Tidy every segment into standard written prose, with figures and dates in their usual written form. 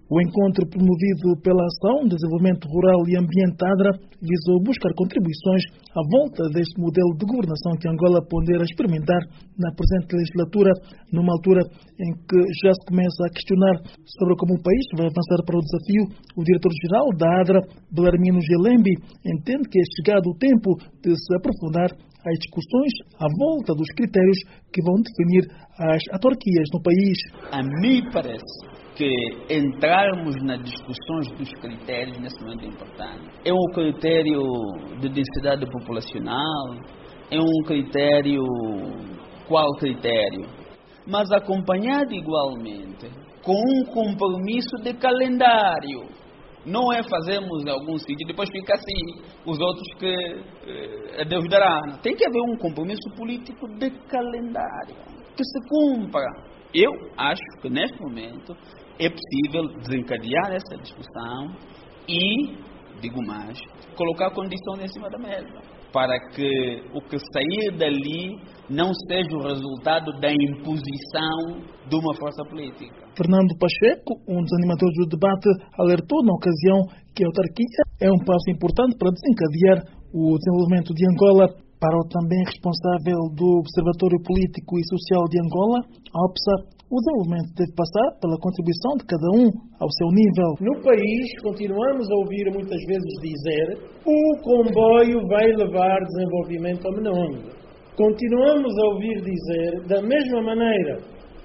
O encontro promovido pela Ação de Desenvolvimento Rural e Ambiente ADRA visou buscar contribuições à volta deste modelo de governação que Angola pondera experimentar na presente legislatura, numa altura em que já se começa a questionar sobre como o país vai avançar para o desafio. O diretor-geral da ADRA, Belarmino Gelembi, entende que é chegado o tempo de se aprofundar as discussões à volta dos critérios que vão definir as autarquias no país. A mim parece que entrarmos nas discussões dos critérios nesse momento é importante. É um critério de densidade populacional, é um critério, qual critério? Mas acompanhado igualmente com um compromisso de calendário. Não é fazermos algum sítio e depois fica assim, os outros que Deus dará. Tem que haver um compromisso político de calendário, que se cumpra. Eu acho que neste momento é possível desencadear essa discussão e, digo mais, colocar condições em cima da mesa, para que o que sair dali não seja o resultado da imposição de uma força política. Fernando Pacheco, um dos animadores do debate, alertou na ocasião que a autarquia é um passo importante para desencadear o desenvolvimento de Angola. Para o também responsável do Observatório Político e Social de Angola, OPSA, o desenvolvimento deve passar pela contribuição de cada um ao seu nível. No país, continuamos a ouvir muitas vezes dizer o comboio vai levar desenvolvimento a Menonde. Continuamos a ouvir dizer, da mesma maneira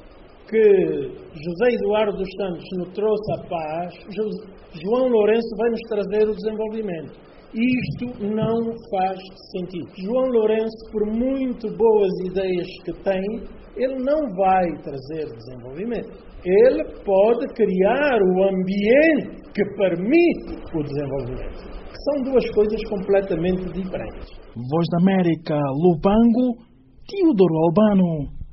que José Eduardo dos Santos nos trouxe a paz, João Lourenço vai nos trazer o desenvolvimento. Isto não faz sentido. João Lourenço, por muito boas ideias que tem, ele não vai trazer desenvolvimento. Ele pode criar o ambiente que permite o desenvolvimento. Que são duas coisas completamente diferentes. Voz da América, Lubango, Teodoro Albano.